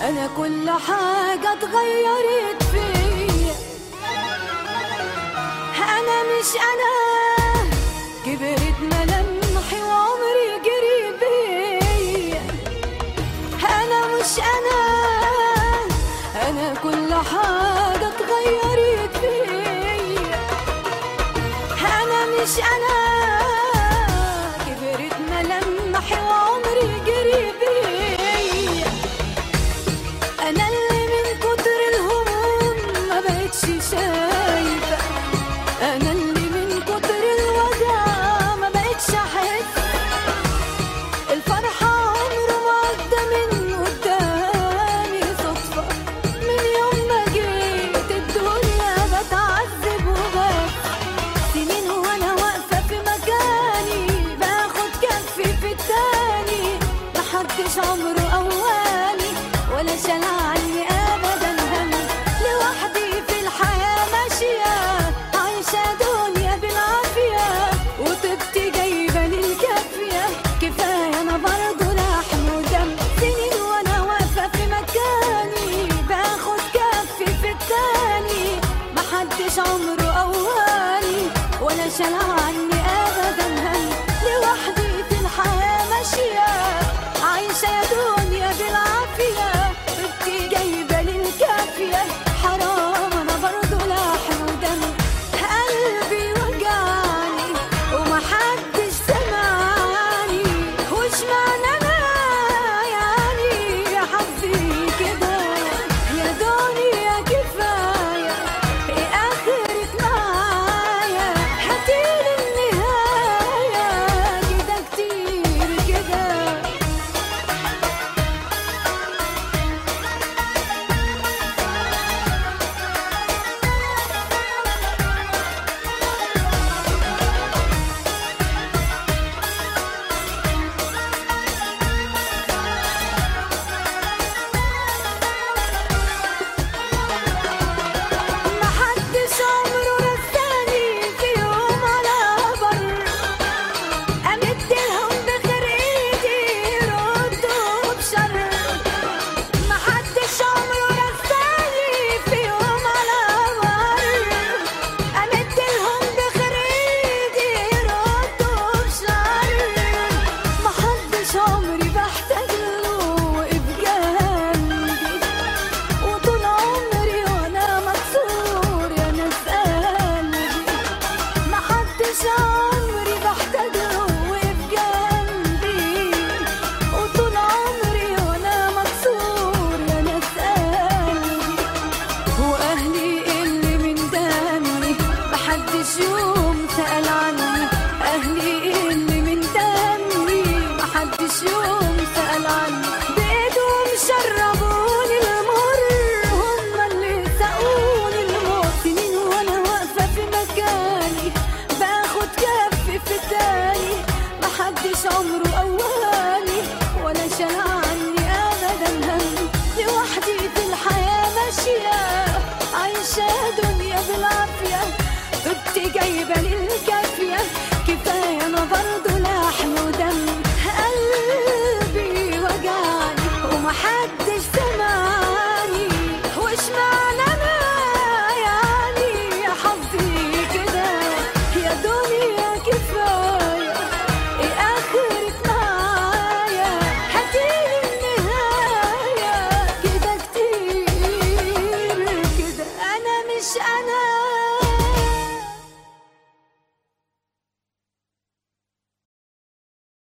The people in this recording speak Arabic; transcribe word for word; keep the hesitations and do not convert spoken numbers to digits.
أنا كل حاجة اتغيرت فيا، أنا مش أنا، كبرت ملامحي وعمري جري بيا. أنا مش أنا، أنا كل حاجة اتغيرت فيا، أنا مش أنا، كبرت ملامحي وعمري جري بيا. أنا اللي من كتر الهموم ما بقتش شايفة، أنا اللي من كتر الوجع ما بقتش أحس. الفرحة عمره ما عدى من قدامي صدفة، من يوم ما جيت الدنيا بتعذب وبس. سنين وأنا واقفة في مكاني باخد كفي في التاني، محدش عمره قواني ولا شال عني أبدا هم. لوحدي في الحياة ماشية عايشة دنيا بالعافية، وطبتي جايبة للكافية، كفاية أنا برضه لحم ودم. سنين وأنا واقفة في مكاني باخد كفي في التاني، محدش عمره قواني ولا شال عني أبدا هم. لوحدي في الحياة ماشية عايشة يا دنيا بالعافية، طبتي جايبة للكافية، حرام أنا برضه لحم ودم. قلبي وجعني ومحدش سمعني، وش معنى أنا يعني يا حظي كده؟ يا دنيا كفاية، إيه آخرك معايا؟ هاتيلي النهاية كده كتير كده. محدش عمره رساني في يوم على بر، أمدلهم بخير إيدي يردوا بشر. محدش عمره رساني في يوم على بر، أمدلهم بخير إيدي يردوا بشر. محدش عمري بحتاج له وقف جنبي، وطول عمري وأنا مكسور يا ناس قلبي. محدش عمري بحتاج له وقف جنبي، وطول عمري وأنا مكسور يا ناس قلبي. وأهلي اللي من دمي محدش يوم سأل عني، أهلي اللي من دمي محدش يوم سأل عني. بإيدهم شربوني المر، هما اللي سقوني الموت. سنين وأنا واقفة في مكاني باخد كفي في التاني، محدش عمره قواني ولا شال عني أبدا هم. لوحدي في الحياة ماشية عايشة دنيا بالعافية، طبتي جايبة للكافية، كفاية أنا برضه